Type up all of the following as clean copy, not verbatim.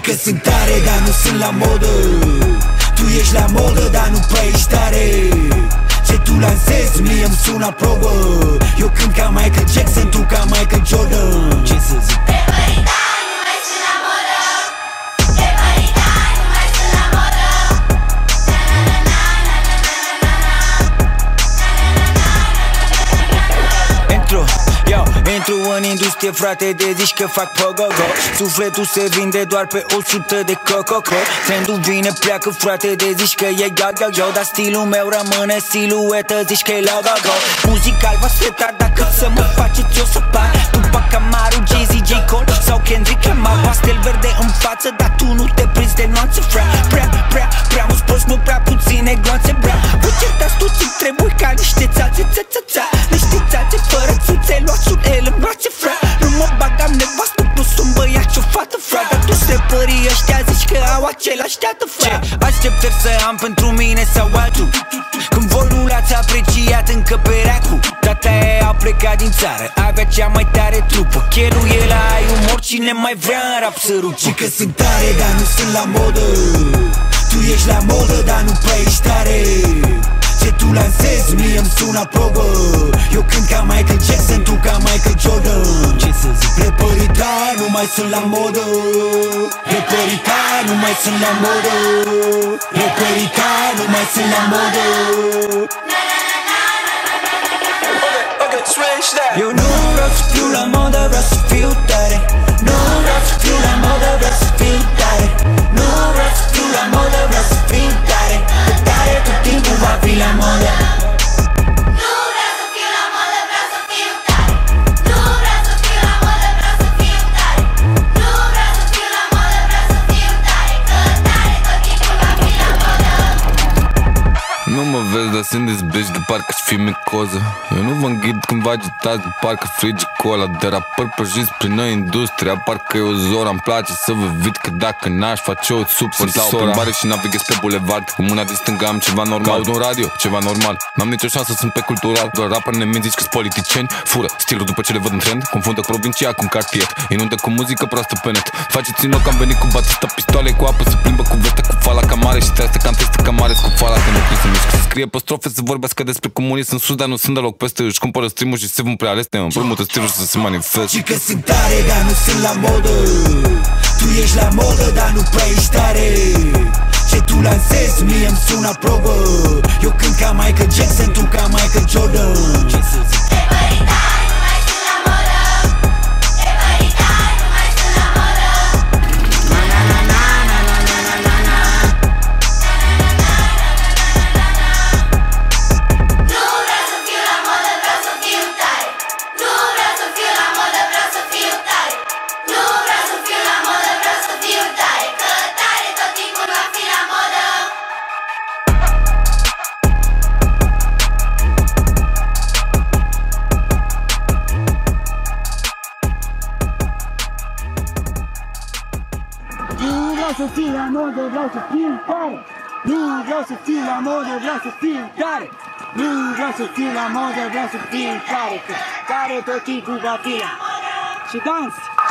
că sunt tare, dar nu sunt la modă. Tu ești la modă, dar nu prea ești tare. Ce tu lansezi, mie îmi sună probă. Eu cânt ca Michael Jackson, tu ca Michael Jordan. Ce să zic? Intru în industrie, frate, de zici că fac pogo-go. Sufletul se vinde doar pe 100 de coco-co. Trendul vine, pleacă, frate, de zici că e yo-yo-yo. Dar stilul meu rămâne siluetă, zici că e logo-go. Muzical va setar, dacă să mă faceți eu să par după Camaro, Jay-Z, J. Cole sau Kendrick Lamar. Pastel verde în față, dar tu nu te prinzi de nuanțe, frate. Prea mulți poți, nu prea puține gloanțe, brea. Vă certați toți, îmi trebuie ca niște țațe, ța-ța-ța. Niște țațe fără țâțe, luați sub ele în brațe, frate. Nu mă bag, am nevastă, plus un băiat și o fată, frate. Dar toți rapperii ăștia zici că au același teată, frate. Așteptări să am pentru mine sau altul. Când voi nu l-ați apreciat încăperea cu tata a plecat din țară, avea cea mai tare trupă. Chelul e la ai umor, cine mai vrea în rap să rupă. Și că sunt tare, dar nu sunt la modă. Tu ești la modă, dar nu prea ești tare. Ce tu lansezi, mie îmi sună probă. Eu cânt ca Michael Jackson, tu ca Michael Jordan. Ce să zic? Rapperii tari nu mai sunt la modă. Rapperii tari nu mai sunt la modă. Rapperii tari nu mai sunt la modă. Eu nu vreau să fiu la modă, vreau să fiu tare. Nu vreau să fiu la modă, vreau să fiu tare. Nu vreau să fiu la modă, vreau să fiu tare. Că tare tot timpul va fi la modă. Nu vreau să fiu la modă, vreau să fiu tare. Nu vreau să fiu la modă, vreau să fiu tare. Nu vreau să fiu la modă, vreau să fiu tare. Că tare tot timpul va fi la modă. Nu mă vezi, dar sunt dezbești de parcă-și fi micoză. Eu nu vă înghid când vă agitați de parcă frigi cola. De rapări prăjiți prin noi industria, parcă e o zoră. Îmi place să vă vid că dacă n-aș face o super sora. Sunt la o plimbare și navighez pe bulevard. Cu mâna din stânga am ceva normal. Caut un radio, ceva normal. N-am nicio șansă, sunt pe cultural. Doar rapări ne zici că-s politicieni. Fură stilul după ce le văd în trend. Confundă provincia cu un cartier. Inundă cu muzică proastă pe net. Faceți inoc, am venit cu batista, pistoale cu apă. Se plimbă cu veste, cu fala ca mare. Și trebuie să canteste ca mare cu fala. Că nu trebuie să mișc, să scrie pe strofe, să vorbească despre comunism în sus, dar nu sunt deloc peste. Își cumpără stream-ul și se vom prea aleste. Împrumută stilul și să se manifeste. Și că sunt tare, dar nu sunt la modă. Tu ești la modă, dar nu prea ești tare. Ce tu lansezi, mie îmi sună probă. Eu cânt ca Michael Jackson, tu ca Michael Jordan. Ce să zic? Rapperii tari nu mai sunt la modă. Rapperii tari nu mai sunt la modă. Na na na na na na na na na na. Nu vreau să fiu la modă, vreau să fiu tare. Nu vreau să fiu la modă, vreau să fiu tare. Nu vreau să fiu la modă, vreau să fiu tare. Că tare tot timpul va fi la modă. Nu vreau să fiu la modă, vreau să fiu tare. Nu vreau să fiu la modă, vreau să fiu tare. Nu vreau să fiu la modă, vreau să fiu tare. Că tare tot timpul va fi la modă. Și dans!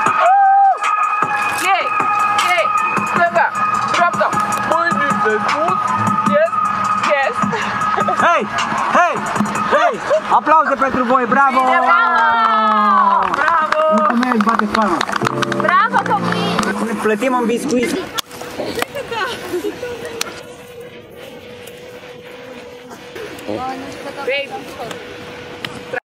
Yay! Yay! Stânga! Dreapta! Mâini pe sus! Yes! Yes! Hei! Hei! Hei! Aplauze pentru voi! Bravo! Bravo! Mulțumesc! Bateți palma! Bravo, copii! Ne plătim în biscuit! Baby!